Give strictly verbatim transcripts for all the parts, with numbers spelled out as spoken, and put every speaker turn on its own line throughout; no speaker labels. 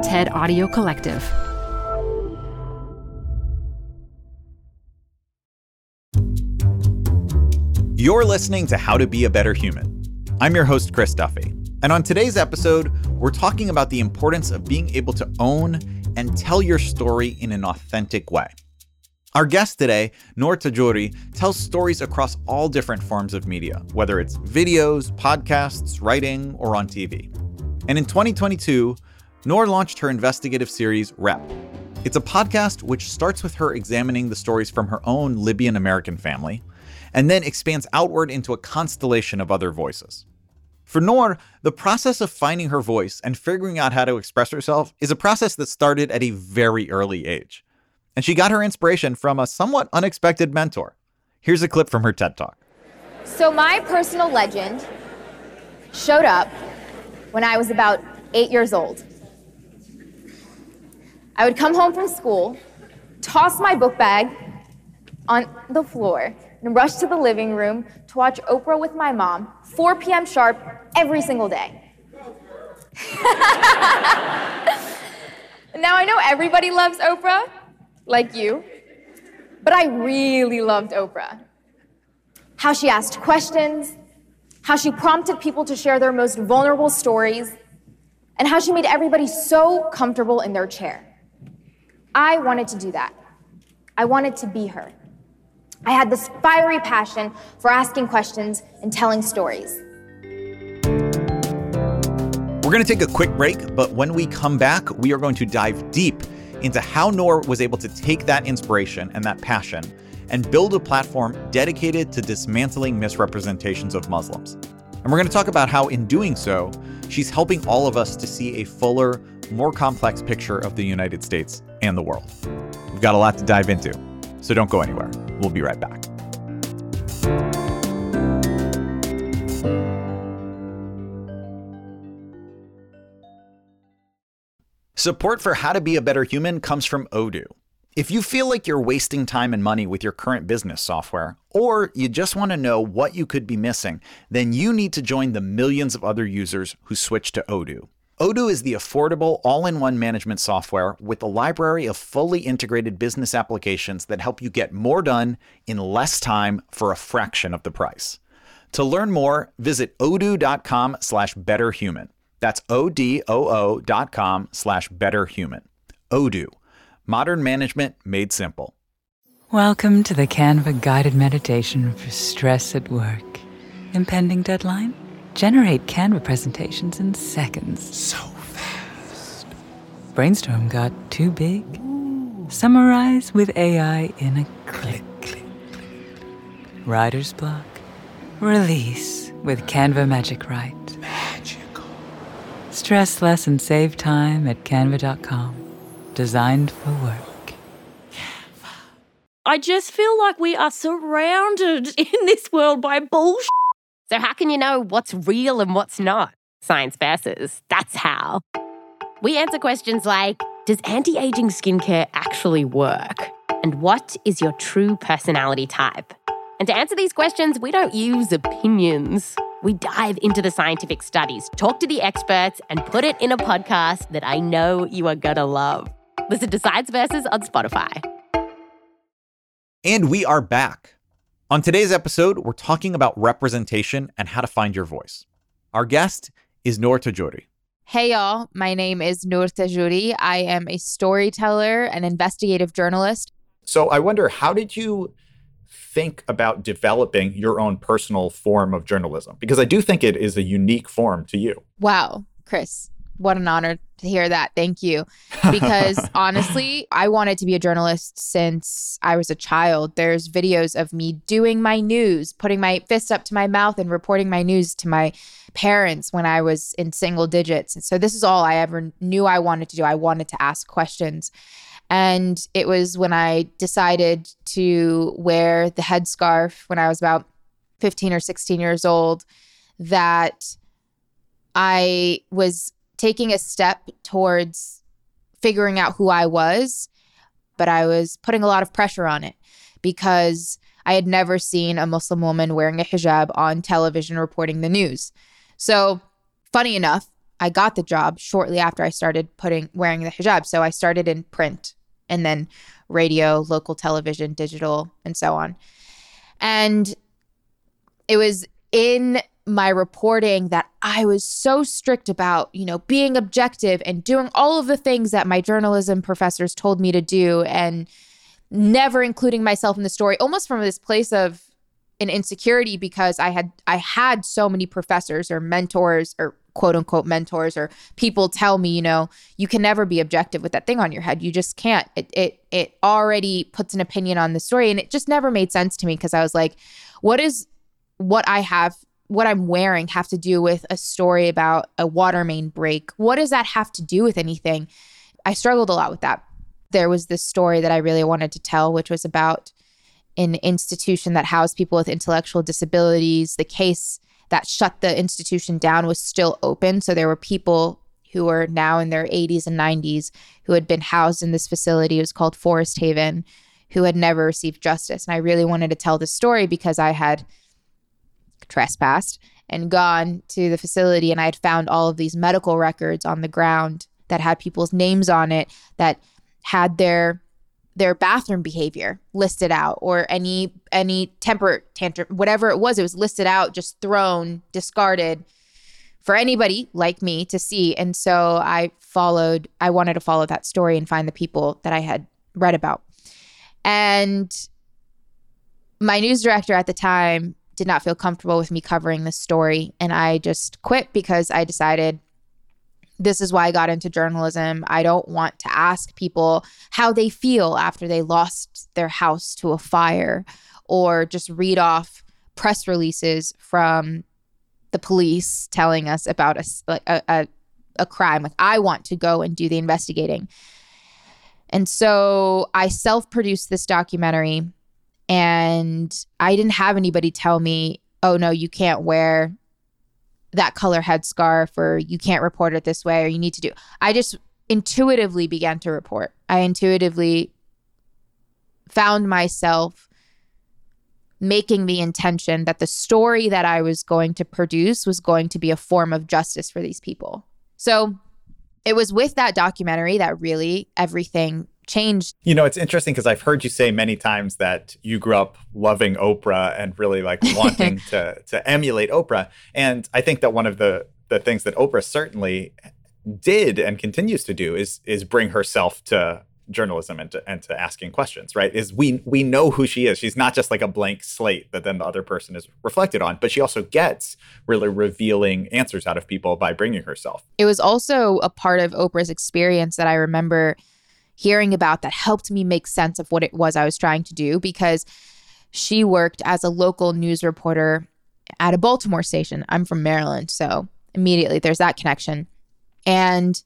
TED Audio Collective.
You're listening to How to Be a Better Human. I'm your host, Chris Duffy. And on today's episode, we're talking about the importance of being able to own and tell your story in an authentic way. Our guest today, Noor Tajouri, tells stories across all different forms of media, whether it's videos, podcasts, writing, or on T V. And in twenty twenty-two, Noor launched her investigative series, Rep. It's a podcast which starts with her examining the stories from her own Libyan American family, and then expands outward into a constellation of other voices. For Noor, the process of finding her voice and figuring out how to express herself is a process that started at a very early age. And she got her inspiration from a somewhat unexpected mentor. Here's a clip from her TED Talk.
So my personal legend showed up when I was about eight years old. I would come home from school, toss my book bag on the floor, and rush to the living room to watch Oprah with my mom, four p.m. sharp, every single day. Now I know everybody loves Oprah, like you, but I really loved Oprah. How she asked questions, how she prompted people to share their most vulnerable stories, and how she made everybody so comfortable in their chair. I wanted to do that. I wanted to be her. I had this fiery passion for asking questions and telling stories.
We're going to take a quick break, but when we come back, we are going to dive deep into how Noor was able to take that inspiration and that passion and build a platform dedicated to dismantling misrepresentations of Muslims. And we're going to talk about how, in doing so, she's helping all of us to see a fuller, more complex picture of the United States and the world. We've got a lot to dive into, so don't go anywhere. We'll be right back. Support for How to Be a Better Human comes from Odoo. If you feel like you're wasting time and money with your current business software, or you just want to know what you could be missing, then you need to join the millions of other users who switch to Odoo. Odoo is the affordable, all-in-one management software with a library of fully integrated business applications that help you get more done in less time for a fraction of the price. To learn more, visit odoo.com slash betterhuman. That's O-D-O-O dot com slash betterhuman. Odoo. Modern management made simple.
Welcome to the Canva guided meditation for stress at work. Impending deadline? Generate Canva presentations in seconds.
So fast.
Brainstorm got too big? Ooh. Summarize with A I in a click.
Click, click.
Writer's block? Release with Canva Magic Write.
Magical.
Stress less and save time at canva dot com. Designed for work.
Canva.
I just feel like we are surrounded in this world by bullshit.
So how can you know what's real and what's not? Science versus. That's how. We answer questions like, does anti-aging skincare actually work? And what is your true personality type? And to answer these questions, we don't use opinions. We dive into the scientific studies, talk to the experts, and put it in a podcast that I know you are gonna love. Listen to Science Versus on Spotify.
And we are back. On today's episode, we're talking about representation and how to find your voice. Our guest is Noor Tajouri.
Hey y'all, my name is Noor Tajouri. I am a storyteller and investigative journalist.
So I wonder, how did you think about developing your own personal form of journalism? Because I do think it is a unique form to you.
Wow, Chris, what an honor to hear that. Thank you. Because honestly, I wanted to be a journalist since I was a child. There's videos of me doing my news, putting my fist up to my mouth and reporting my news to my parents when I was in single digits. And so this is all I ever knew I wanted to do. I wanted to ask questions. And it was when I decided to wear the headscarf when I was about fifteen or sixteen years old that I was taking a step towards figuring out who I was, but I was putting a lot of pressure on it because I had never seen a Muslim woman wearing a hijab on television reporting the news. So funny enough, I got the job shortly after I started putting wearing the hijab. So I started in print and then radio, local television, digital, and so on. And it was in my reporting that I was so strict about, you know, being objective and doing all of the things that my journalism professors told me to do and never including myself in the story, almost from this place of an insecurity because I had I had so many professors or mentors or quote unquote mentors or people tell me, you know, you can never be objective with that thing on your head. You just can't. It it it already puts an opinion on the story. And it just never made sense to me because I was like, what is what I have, what I'm wearing have to do with a story about a water main break? What does that have to do with anything? I struggled a lot with that. There was this story that I really wanted to tell, which was about an institution that housed people with intellectual disabilities. The case that shut the institution down was still open. So there were people who were now in their eighties and nineties who had been housed in this facility. It was called Forest Haven, who had never received justice. And I really wanted to tell this story because I had trespassed and gone to the facility and I had found all of these medical records on the ground that had people's names on it, that had their their bathroom behavior listed out, or any any temper tantrum, whatever it was, it was listed out, just thrown, discarded for anybody like me to see. And so I followed, I wanted to follow that story and find the people that I had read about. And my news director at the time did not feel comfortable with me covering this story. And I just quit because I decided this is why I got into journalism. I don't want to ask people how they feel after they lost their house to a fire, or just read off press releases from the police telling us about a, like a, a, a crime. Like, I want to go and do the investigating. And so I self-produced this documentary, and I didn't have anybody tell me, oh no, you can't wear that color headscarf, or you can't report it this way, or you need to do. I just intuitively began to report. I intuitively found myself making the intention that the story that I was going to produce was going to be a form of justice for these people. So it was with that documentary that really everything changed.
You know, it's interesting because I've heard you say many times that you grew up loving Oprah and really like wanting to to emulate Oprah. And I think that one of the the things that Oprah certainly did and continues to do is is bring herself to journalism and to, and to asking questions, right? Is we we know who she is. She's not just like a blank slate that then the other person is reflected on, but she also gets really revealing answers out of people by bringing herself.
It was also a part of Oprah's experience that I remember hearing about that helped me make sense of what it was I was trying to do, because she worked as a local news reporter at a Baltimore station. I'm from Maryland, so immediately there's that connection. And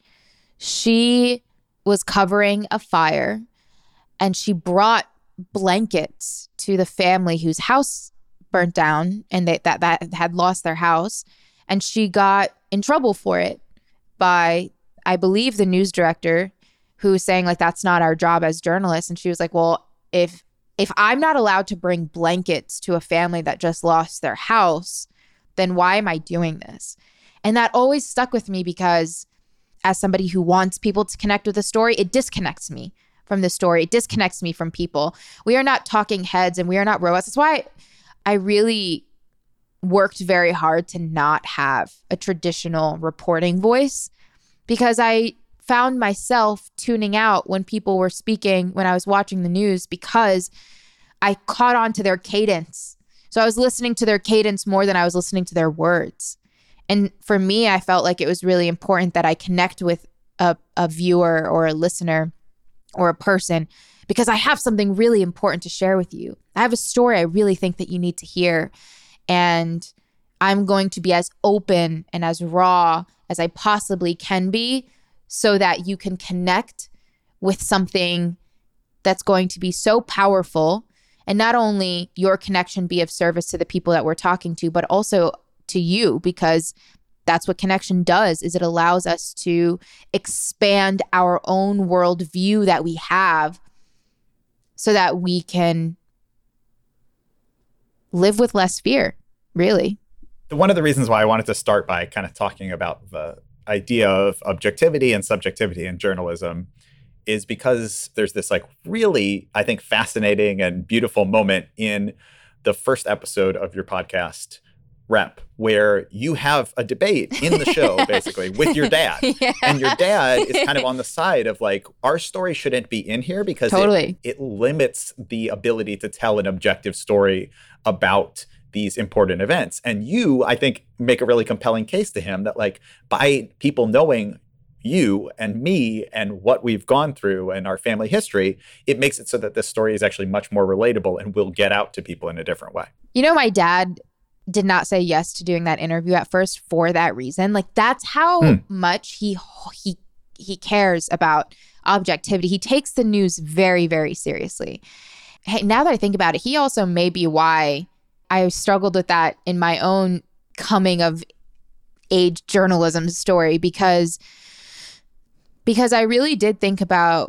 she was covering a fire, and she brought blankets to the family whose house burnt down and they, that, that had lost their house. And she got in trouble for it by, I believe, the news director, who was saying, like, that's not our job as journalists. And she was like, well, if if I'm not allowed to bring blankets to a family that just lost their house, then why am I doing this? And that always stuck with me because as somebody who wants people to connect with the story, it disconnects me from the story. It disconnects me from people. We are not talking heads and we are not robots. That's why I really worked very hard to not have a traditional reporting voice, because I found myself tuning out when people were speaking, when I was watching the news, because I caught on to their cadence. So I was listening to their cadence more than I was listening to their words. And for me, I felt like it was really important that I connect with a, a viewer or a listener or a person, because I have something really important to share with you. I have a story I really think that you need to hear. And I'm going to be as open and as raw as I possibly can be, so that you can connect with something that's going to be so powerful, and not only your connection be of service to the people that we're talking to, but also to you, because that's what connection does, is it allows us to expand our own worldview that we have so that we can live with less fear, really.
One of the reasons why I wanted to start by kind of talking about the idea of objectivity and subjectivity in journalism is because there's this like really, I think, fascinating and beautiful moment in the first episode of your podcast, Rep, where you have a debate in the show, basically, with your dad.
Yeah.
And your dad is kind of on the side of like, our story shouldn't be in here because
Totally.
it, it limits the ability to tell an objective story about these important events. And you, I think, make a really compelling case to him that like, by people knowing you and me and what we've gone through and our family history, it makes it so that this story is actually much more relatable and will get out to people in a different way.
You know, my dad did not say yes to doing that interview at first for that reason. Like, that's how hmm. much he he he cares about objectivity. He takes the news very, very seriously. Hey, now that I think about it, he also may be why I struggled with that in my own coming of age journalism story, because because I really did think about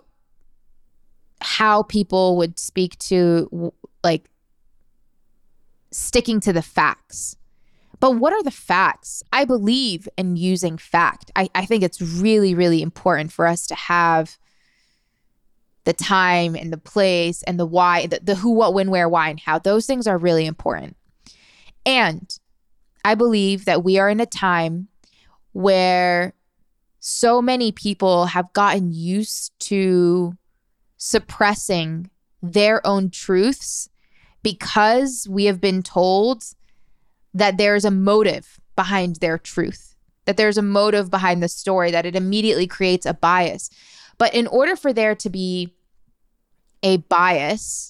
how people would speak to like sticking to the facts. But what are the facts? I believe in using fact. I, I think it's really, really important for us to have the time and the place and the why, the, the who, what, when, where, why, and how. Those things are really important. And I believe that we are in a time where so many people have gotten used to suppressing their own truths because we have been told that there's a motive behind their truth, that there's a motive behind the story, that it immediately creates a bias. But in order for there to be a bias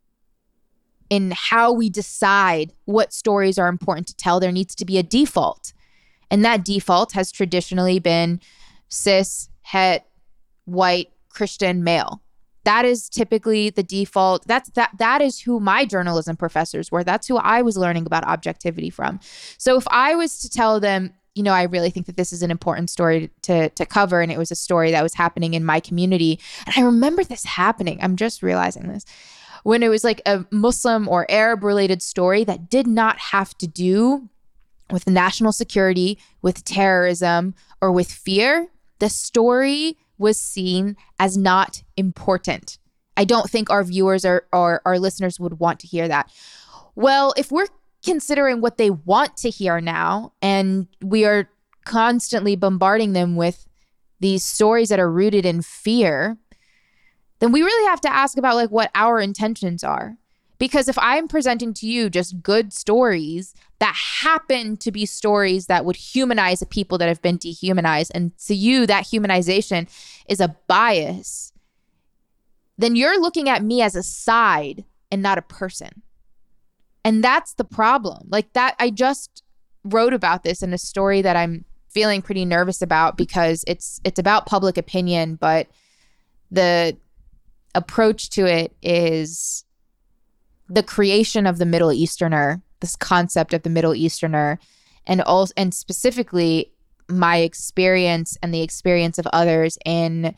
in how we decide what stories are important to tell, there needs to be a default. And that default has traditionally been cis, het, white, Christian, male. That is typically the default. That's that that is who my journalism professors were. That's who I was learning about objectivity from. So if I was to tell them, you know, I really think that this is an important story to to cover, and it was a story that was happening in my community. And I remember this happening. I'm just realizing this. When it was like a Muslim or Arab related story that did not have to do with national security, with terrorism, or with fear, the story was seen as not important. I don't think our viewers or, or our listeners would want to hear that. Well, if we're considering what they want to hear now, and we are constantly bombarding them with these stories that are rooted in fear, then we really have to ask about like what our intentions are. Because if I'm presenting to you just good stories that happen to be stories that would humanize the people that have been dehumanized, and to you that humanization is a bias, then you're looking at me as a side and not a person. And that's the problem. Like that, I just wrote about this in a story that I'm feeling pretty nervous about because it's it's about public opinion, but the approach to it is the creation of the Middle Easterner, this concept of the Middle Easterner, and also, and specifically my experience and the experience of others in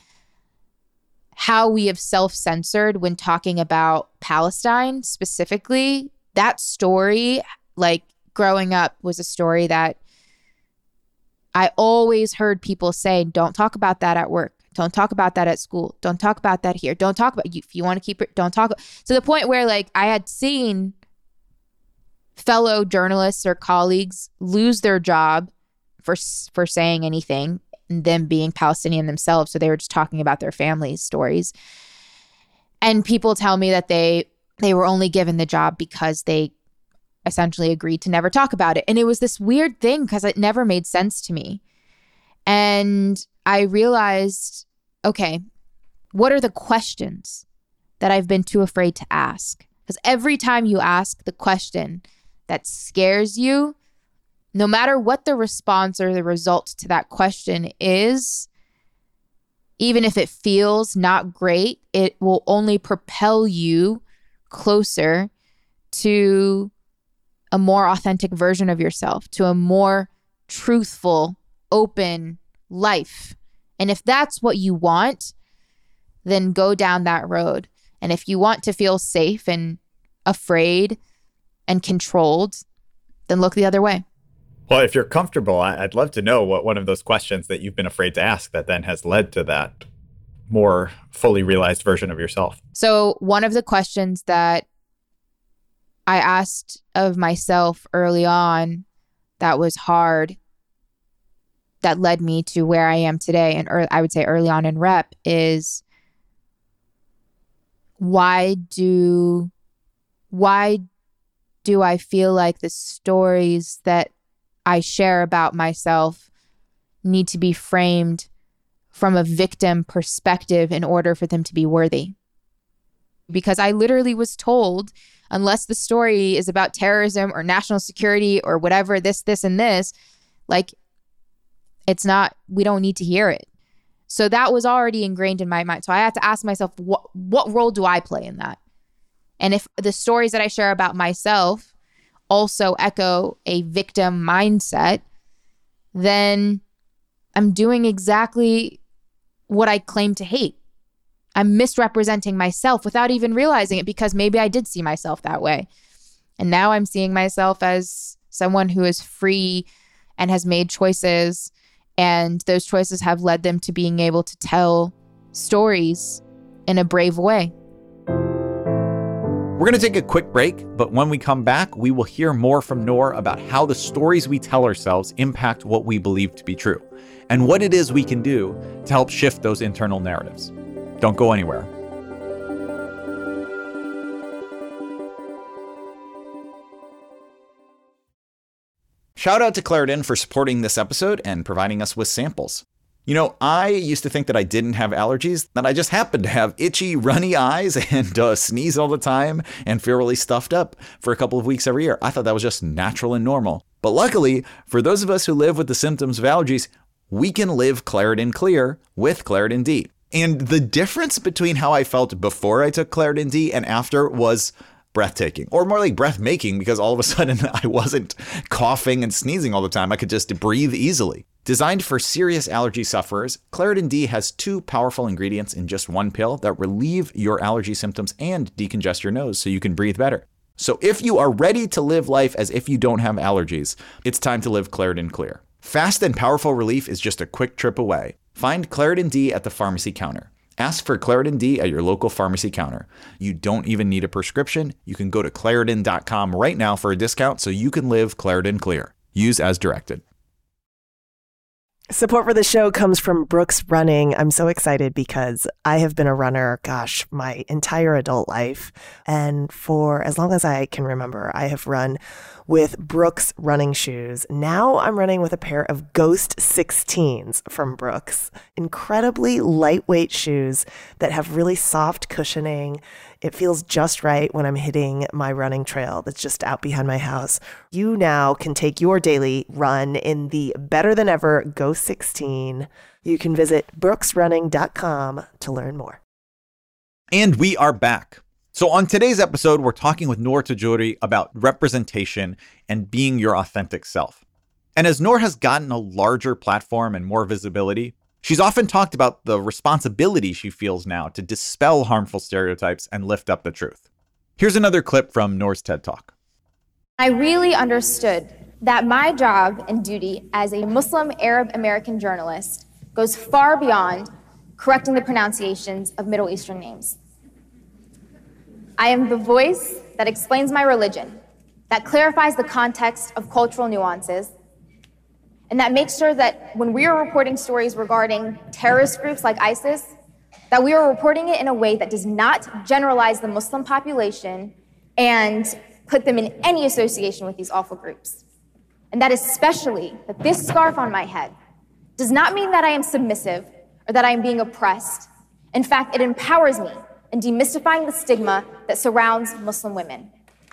how we have self-censored when talking about Palestine specifically. That story, like growing up, was a story that I always heard people say, don't talk about that at work. Don't talk about that at school. Don't talk about that here. Don't talk about, if you want to keep it, don't talk. To the point where like I had seen fellow journalists or colleagues lose their job for for saying anything, and them being Palestinian themselves. So they were just talking about their family's stories. And people tell me that they they were only given the job because they essentially agreed to never talk about it. And it was this weird thing because it never made sense to me. And I realized, okay, what are the questions that I've been too afraid to ask? Because every time you ask the question that scares you, no matter what the response or the result to that question is, even if it feels not great, it will only propel you closer to a more authentic version of yourself, to a more truthful, open life. And if that's what you want, then go down that road. And if you want to feel safe and afraid and controlled, then look the other way.
Well, if you're comfortable, I- I'd love to know what one of those questions that you've been afraid to ask that then has led to that more fully realized version of yourself.
So one of the questions that I asked of myself early on that was hard, that led me to where I am today, and ear- I would say early on in rep, is why do why do I feel like the stories that I share about myself need to be framed from a victim perspective in order for them to be worthy? Because I literally was told, unless the story is about terrorism or national security or whatever, this, this, and this, like, it's not, we don't need to hear it. So that was already ingrained in my mind. So I had to ask myself, what, what role do I play in that? And if the stories that I share about myself also echo a victim mindset, then I'm doing exactly what I claim to hate. I'm misrepresenting myself without even realizing it, because maybe I did see myself that way. And now I'm seeing myself as someone who is free and has made choices, and those choices have led them to being able to tell stories in a brave way.
We're going to take a quick break, but when we come back, we will hear more from Noor about how the stories we tell ourselves impact what we believe to be true, and what it is we can do to help shift those internal narratives. Don't go anywhere. Shout out to Claritin for supporting this episode and providing us with samples. You know, I used to think that I didn't have allergies, that I just happened to have itchy, runny eyes and uh, sneeze all the time and feel really stuffed up for a couple of weeks every year. I thought that was just natural and normal. But luckily, for those of us who live with the symptoms of allergies, we can live Claritin Clear with Claritin D. And the difference between how I felt before I took Claritin D and after was breathtaking, or more like breath-making, because all of a sudden I wasn't coughing and sneezing all the time. I could just breathe easily. Designed for serious allergy sufferers, Claritin D has two powerful ingredients in just one pill that relieve your allergy symptoms and decongest your nose so you can breathe better. So if you are ready to live life as if you don't have allergies, it's time to live Claritin Clear. Fast and powerful relief is just a quick trip away. Find Claritin D at the pharmacy counter. Ask for Claritin D at your local pharmacy counter. You don't even need a prescription. You can go to Claritin dot com right now for a discount so you can live Claritin Clear. Use as directed.
Support for the show comes from Brooks Running. I'm so excited because I have been a runner, gosh, my entire adult life. And for as long as I can remember, I have run with Brooks running shoes. Now I'm running with a pair of Ghost sixteens from Brooks. Incredibly lightweight shoes that have really soft cushioning. It feels just right when I'm hitting my running trail that's just out behind my house. You now can take your daily run in the better than ever Ghost sixteen. You can visit brooks running dot com to learn more.
And we are back. So on today's episode, we're talking with Noor Tajouri about representation and being your authentic self. And as Noor has gotten a larger platform and more visibility, she's often talked about the responsibility she feels now to dispel harmful stereotypes and lift up the truth. Here's another clip from Noor's TED Talk.
I really understood that my job and duty as a Muslim Arab American journalist goes far beyond correcting the pronunciations of Middle Eastern names. I am the voice that explains my religion, that clarifies the context of cultural nuances, and that makes sure that when we are reporting stories regarding terrorist groups like ISIS, that we are reporting it in a way that does not generalize the Muslim population and put them in any association with these awful groups. And that especially that this scarf on my head does not mean that I am submissive or that I am being oppressed. In fact, it empowers me in demystifying the stigma that surrounds Muslim women.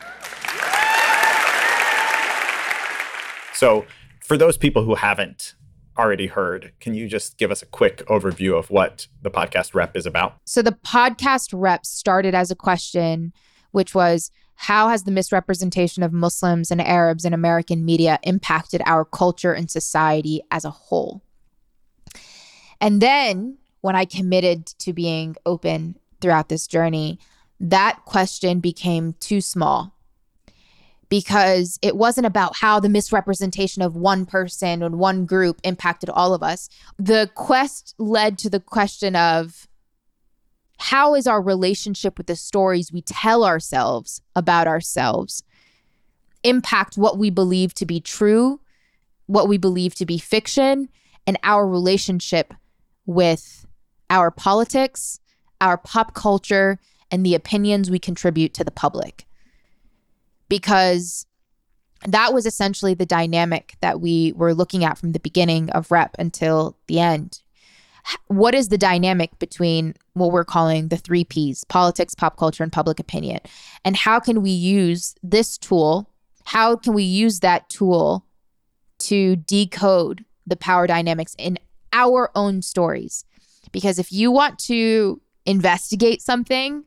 So for those people who haven't already heard, can you just give us a quick overview of what the podcast Rep is about?
So the podcast Rep started as a question, which was, how has the misrepresentation of Muslims and Arabs in American media impacted our culture and society as a whole? And then when I committed to being open throughout this journey, that question became too small because it wasn't about how the misrepresentation of one person and one group impacted all of us. The quest led to the question of, how is our relationship with the stories we tell ourselves about ourselves impact what we believe to be true, what we believe to be fiction, and our relationship with our politics, our pop culture, and the opinions we contribute to the public? Because that was essentially the dynamic that we were looking at from the beginning of Rep until the end. What is the dynamic between what we're calling the three Ps, politics, pop culture, and public opinion? And how can we use this tool? How can we use that tool to decode the power dynamics in our own stories? Because if you want to investigate something,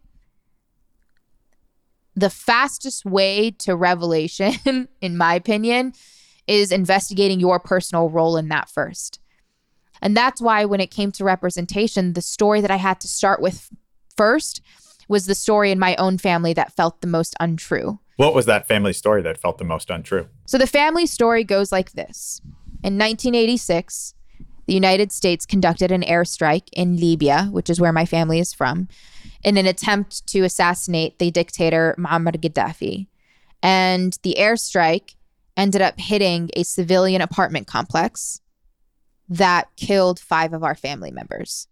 the fastest way to revelation, in my opinion, is investigating your personal role in that first. And that's why when it came to representation, the story that I had to start with first was the story in my own family that felt the most untrue.
What was that family story that felt the most untrue?
So the family story goes like this. In nineteen eighty-six, the United States conducted an airstrike in Libya, which is where my family is from, in an attempt to assassinate the dictator Muammar Gaddafi. And the airstrike ended up hitting a civilian apartment complex that killed five of our family members.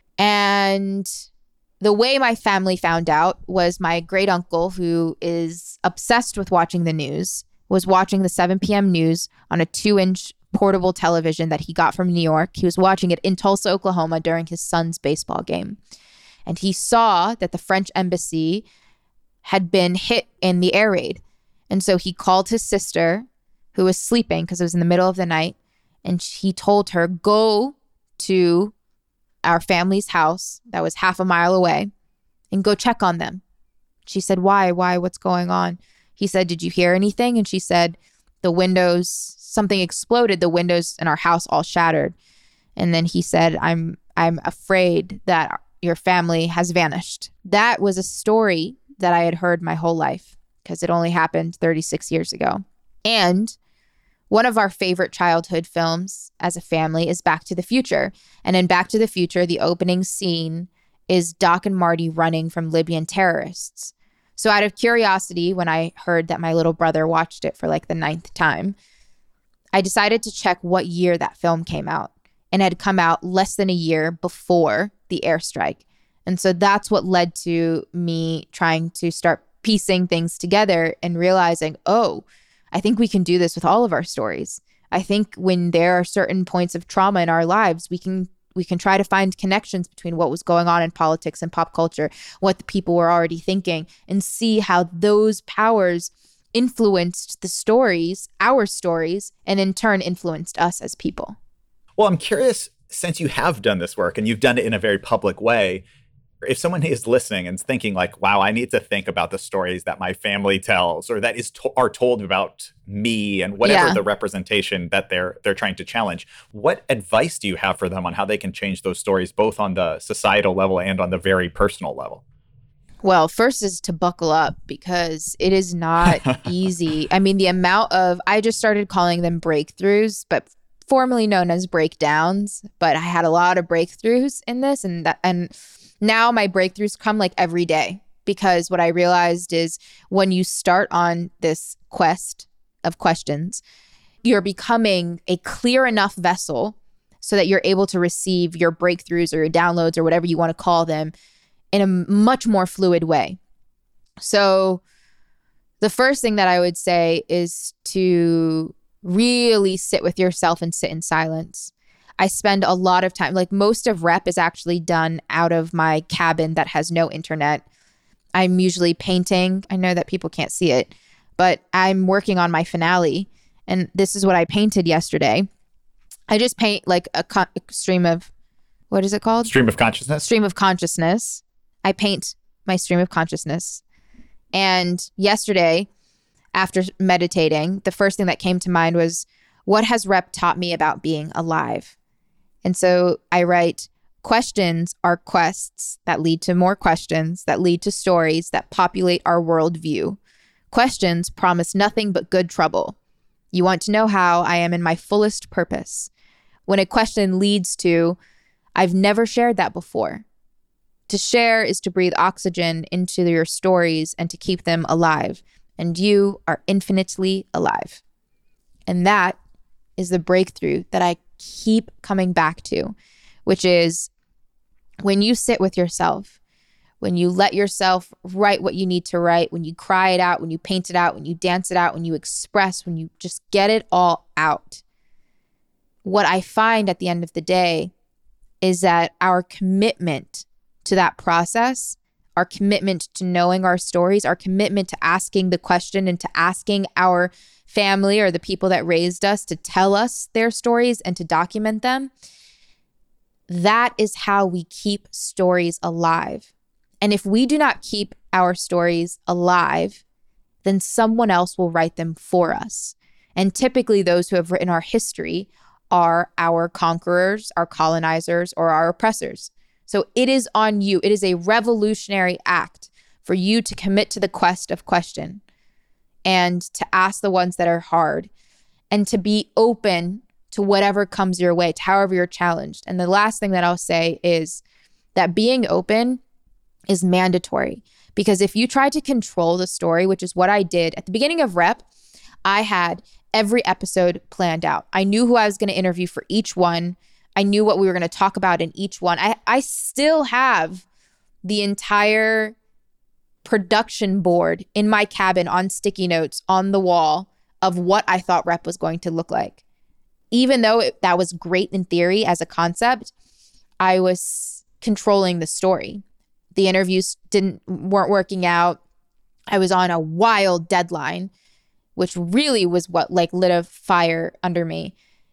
And the way my family found out was my great uncle, who is obsessed with watching the news, was watching the seven p.m. news on a two-inch portable television that he got from New York. He was watching it in Tulsa, Oklahoma during his son's baseball game. And he saw that the French embassy had been hit in the air raid. And so he called his sister, who was sleeping because it was in the middle of the night, and he told her, go to our family's house that was half a mile away and go check on them. She said, why? Why? What's going on? He said, did you hear anything? And she said, the windows, something exploded. The windows in our house all shattered. And then he said, I'm I'm afraid that your family has vanished. That was a story that I had heard my whole life because it only happened thirty-six years ago. And one of our favorite childhood films as a family is Back to the Future. And in Back to the Future, the opening scene is Doc and Marty running from Libyan terrorists. So out of curiosity, when I heard that my little brother watched it for like the ninth time, I decided to check what year that film came out. And it had come out less than a year before the airstrike. And so that's what led to me trying to start piecing things together and realizing, oh, I think we can do this with all of our stories. I think when there are certain points of trauma in our lives, we can we can try to find connections between what was going on in politics and pop culture, what the people were already thinking, and see how those powers influenced the stories, our stories, and in turn influenced us as people.
Well, I'm curious, since you have done this work and you've done it in a very public way, if someone is listening and thinking like, wow, I need to think about the stories that my family tells or that is to- are told about me and whatever
Yeah.
the representation that they're they're trying to challenge, what advice do you have for them on how they can change those stories, both on the societal level and on the very personal level?
Well, first is to buckle up because it is not easy. I mean, the amount of, I just started calling them breakthroughs, but formerly known as breakdowns, but I had a lot of breakthroughs in this, and that, and now my breakthroughs come like every day, because what I realized is when you start on this quest of questions, you're becoming a clear enough vessel so that you're able to receive your breakthroughs or your downloads or whatever you want to call them in a much more fluid way. So the first thing that I would say is to really sit with yourself and sit in silence. I spend a lot of time, like most of Rep is actually done out of my cabin that has no internet. I'm usually painting. I know that people can't see it, but I'm working on my finale. And this is what I painted yesterday. I just paint like a, co- a stream of, what is it called?
Stream of consciousness?
Stream of consciousness. I paint my stream of consciousness. And yesterday, after meditating, the first thing that came to mind was, what has Rep taught me about being alive? And so I write, questions are quests that lead to more questions, that lead to stories that populate our worldview. Questions promise nothing but good trouble. You want to know how I am in my fullest purpose. When a question leads to, I've never shared that before. To share is to breathe oxygen into your stories and to keep them alive. And you are infinitely alive. And that is the breakthrough that I keep coming back to, which is when you sit with yourself, when you let yourself write what you need to write, when you cry it out, when you paint it out, when you dance it out, when you express, when you just get it all out. What I find at the end of the day is that our commitment to that process, our commitment to knowing our stories, our commitment to asking the question and to asking our family or the people that raised us to tell us their stories and to document them, that is how we keep stories alive. And if we do not keep our stories alive, then someone else will write them for us. And typically those who have written our history are our conquerors, our colonizers, or our oppressors. So it is on you. It is a revolutionary act for you to commit to the quest of question and to ask the ones that are hard and to be open to whatever comes your way, to however you're challenged. And the last thing that I'll say is that being open is mandatory, because if you try to control the story, which is what I did at the beginning of Rep, I had every episode planned out. I knew who I was going to interview for each one. I knew what we were going to talk about in each one. I, I still have the entire production board in my cabin on sticky notes on the wall of what I thought Rep was going to look like. Even though it, that was great in theory as a concept, I was controlling the story. The interviews didn't weren't working out. I was on a wild deadline, which really was what like lit a fire under me.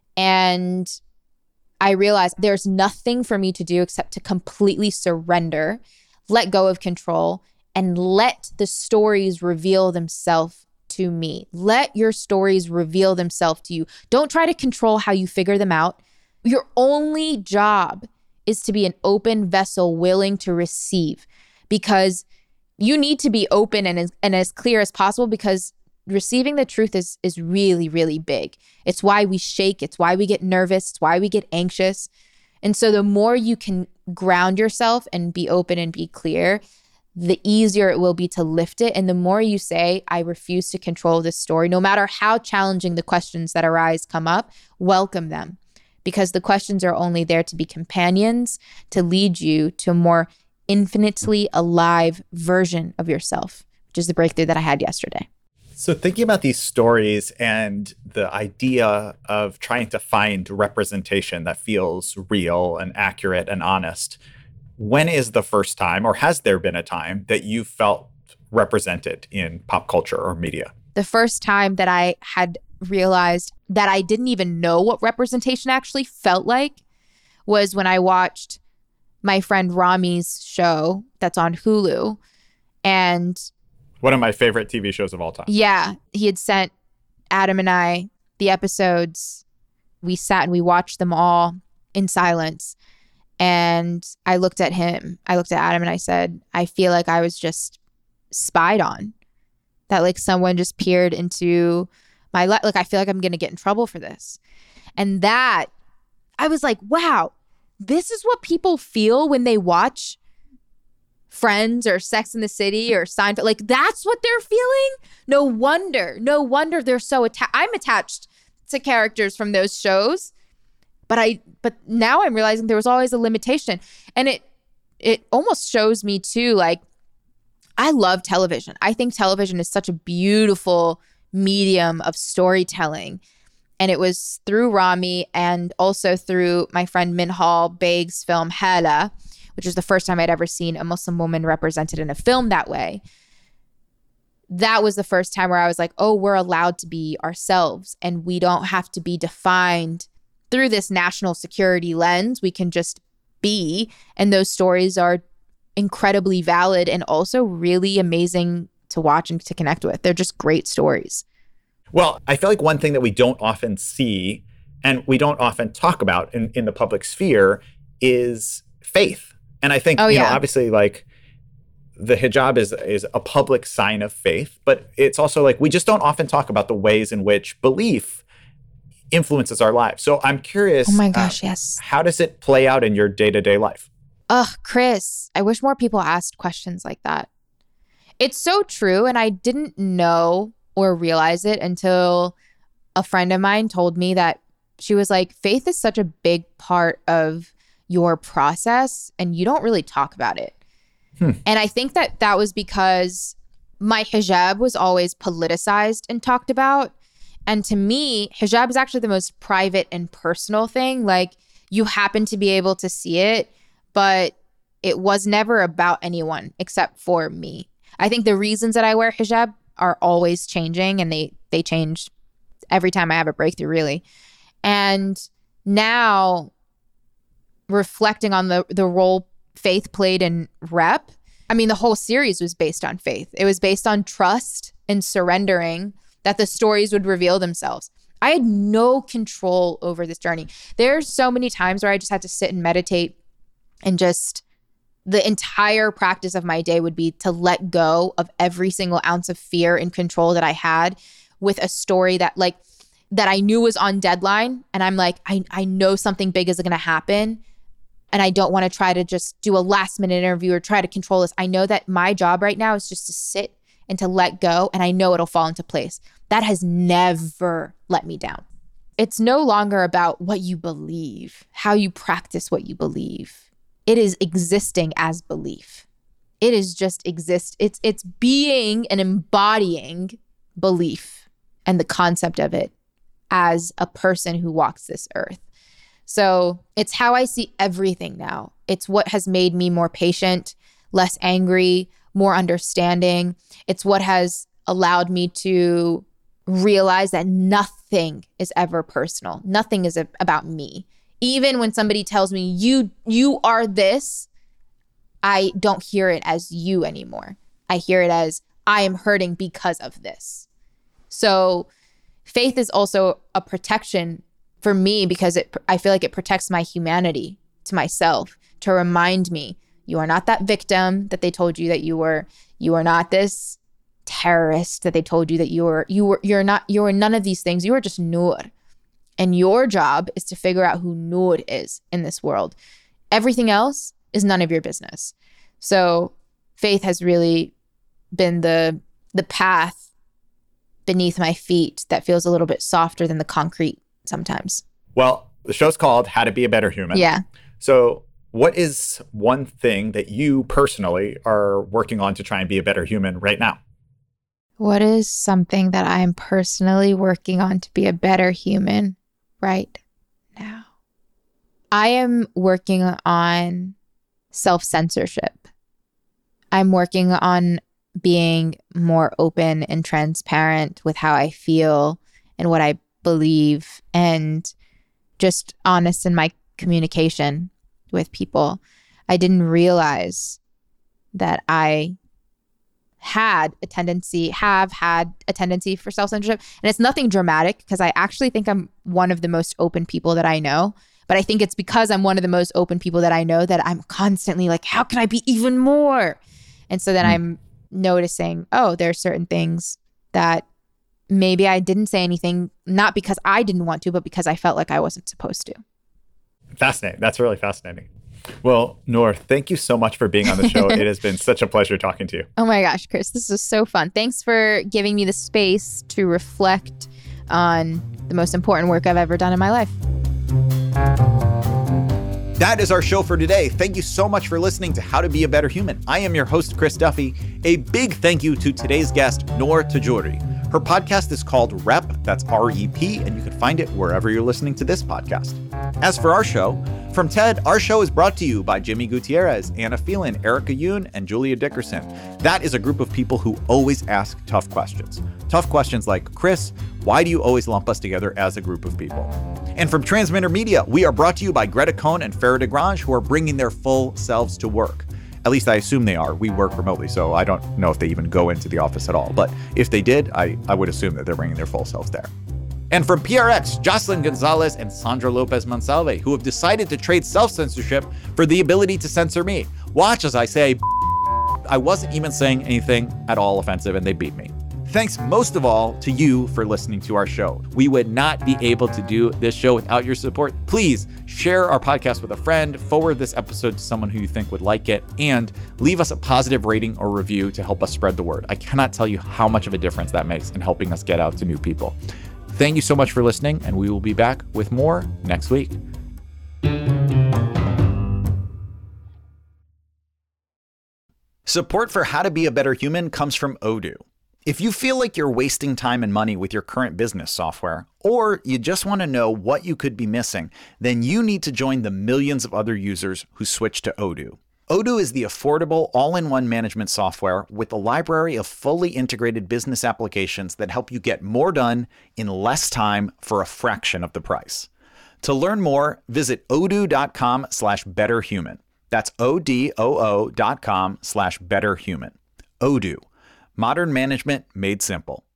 And I realized there's nothing for me to do except to completely surrender, let go of control, and let the stories reveal themselves to me. Let your stories reveal themselves to you. Don't try to control how you figure them out. Your only job is to be an open vessel willing to receive, because you need to be open and as, and as clear as possible, because receiving the truth is is really, really big. It's why we shake. It's why we get nervous. It's why we get anxious. And so the more you can ground yourself and be open and be clear, the easier it will be to lift it. And the more you say, I refuse to control this story, no matter how challenging the questions that arise come up, welcome them. Because the questions are only there to be companions, to lead you to a more infinitely alive version of yourself, which is the breakthrough that I had yesterday.
So thinking about these stories and the idea of trying to find representation that feels real and accurate and honest, when is the first time, or has there been a time, that you felt represented in pop culture or media?
The first time that I had realized that I didn't even know what representation actually felt like was when I watched my friend Rami's show that's on Hulu. And
one of my favorite T V shows of all time.
Yeah. He had sent Adam and I the episodes. We sat and we watched them all in silence. And I looked at him. I looked at Adam and I said, I feel like I was just spied on. That like someone just peered into my life. Like, I feel like I'm going to get in trouble for this. And that, I was like, wow, this is what people feel when they watch Friends or Sex and the City or Seinfeld. Like, that's what they're feeling? No wonder. No wonder they're so attached. I'm attached to characters from those shows. But I, but now I'm realizing there was always a limitation. And it, it almost shows me too, like, I love television. I think television is such a beautiful medium of storytelling. And it was through Rami and also through my friend Minhal Beg's film Hala, which is the first time I'd ever seen a Muslim woman represented in a film that way. That was the first time where I was like, oh, we're allowed to be ourselves and we don't have to be defined through this national security lens. We can just be. And those stories are incredibly valid and also really amazing to watch and to connect with. They're just great stories.
Well, I feel like one thing that we don't often see and we don't often talk about in, in the public sphere is faith. And I think,
oh,
you
yeah.
know, obviously, like, the hijab is is a public sign of faith, but it's also like we just don't often talk about the ways in which belief influences our lives. So I'm curious.
Oh my gosh,
uh,
yes.
How does it play out in your day-to-day life?
Ugh, Chris, I wish more people asked questions like that. It's so true, and I didn't know or realize it until a friend of mine told me that she was like, faith is such a big part of your process, and you don't really talk about it. Hmm. And I think that that was because my hijab was always politicized and talked about. And to me, hijab is actually the most private and personal thing. Like, you happen to be able to see it, but it was never about anyone except for me. I think the reasons that I wear hijab are always changing, and they they change every time I have a breakthrough, really. And now, reflecting on the the role faith played in Rep, I mean, the whole series was based on faith. It was based on trust and surrendering that the stories would reveal themselves. I had no control over this journey. There's so many times where I just had to sit and meditate, and just the entire practice of my day would be to let go of every single ounce of fear and control that I had with a story that like that I knew was on deadline. And I'm like, I, I know something big is going to happen. And I don't want to try to just do a last minute interview or try to control this. I know that my job right now is just to sit and to let go. And I know it'll fall into place. That has never let me down. It's no longer about what you believe, how you practice what you believe. It is existing as belief. It is just exist. It's it's being and embodying belief and the concept of it as a person who walks this earth. So it's how I see everything now. It's what has made me more patient, less angry, more understanding. It's what has allowed me to realize that nothing is ever personal. Nothing is a- about me. Even when somebody tells me, you you are this, I don't hear it as you anymore. I hear it as, I am hurting because of this. So faith is also a protection for me, because it I feel like it protects my humanity to myself, to remind me, you are not that victim that they told you that you were. You are not this terrorist that they told you that you were. You were. You're not. You were none of these things. You are just Noor. And your job is to figure out who Noor is in this world. Everything else is none of your business. So faith has really been the the path beneath my feet that feels a little bit softer than the concrete sometimes.
Well, the show's called How to Be a Better Human.
Yeah.
So what is one thing that you personally are working on to try and be a better human right now?
What is something that I'm personally working on to be a better human right now? I am working on self-censorship. I'm working on being more open and transparent with how I feel and what I believe, and just honest in my communication with people. I didn't realize that I had a tendency, have had a tendency for self-censorship. And it's nothing dramatic, because I actually think I'm one of the most open people that I know. But I think it's because I'm one of the most open people that I know that I'm constantly like, how can I be even more? And so then mm. I'm noticing, oh, there are certain things that maybe I didn't say anything, not because I didn't want to, but because I felt like I wasn't supposed to.
Fascinating. That's really fascinating. Well, Noor, thank you so much for being on the show. It has been such a pleasure talking to you.
Oh my gosh, Chris, this was so fun. Thanks for giving me the space to reflect on the most important work I've ever done in my life.
That is our show for today. Thank you so much for listening to How to Be a Better Human. I am your host, Chris Duffy. A big thank you to today's guest, Noor Tajouri. Her podcast is called Rep, that's R E P, and you can find it wherever you're listening to this podcast. As for our show, from TED, our show is brought to you by Jimmy Gutierrez, Anna Phelan, Erica Yoon, and Julia Dickerson. That is a group of people who always ask tough questions. Tough questions like, Chris, why do you always lump us together as a group of people? And from Transmitter Media, we are brought to you by Greta Cohn and Farah DeGrange, who are bringing their full selves to work. At least I assume they are. We work remotely, so I don't know if they even go into the office at all. But if they did, I, I would assume that they're bringing their full selves there. And from P R X, Jocelyn Gonzalez and Sandra Lopez Monsalve, who have decided to trade self-censorship for the ability to censor me. Watch as I say I wasn't even saying anything at all offensive, and they beat me. Thanks most of all to you for listening to our show. We would not be able to do this show without your support. Please share our podcast with a friend, forward this episode to someone who you think would like it, and leave us a positive rating or review to help us spread the word. I cannot tell you how much of a difference that makes in helping us get out to new people. Thank you so much for listening, and we will be back with more next week. Support for How to Be a Better Human comes from Odoo. If you feel like you're wasting time and money with your current business software, or you just want to know what you could be missing, then you need to join the millions of other users who switch to Odoo. Odoo is the affordable, all-in-one management software with a library of fully integrated business applications that help you get more done in less time for a fraction of the price. To learn more, visit odoo.com slash betterhuman. That's O-D-O-O dot com slash betterhuman. Odoo. Modern management made simple.